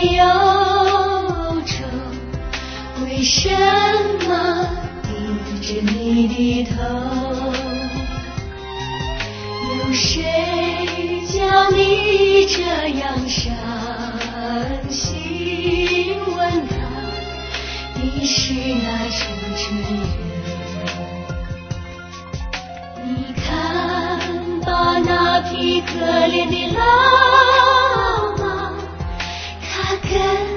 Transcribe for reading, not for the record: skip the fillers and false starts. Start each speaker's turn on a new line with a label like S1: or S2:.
S1: 忧愁，为什么低着你的头？有谁叫你这样伤心？问他，你是那城之人。你看吧，那匹可怜的老马，它跟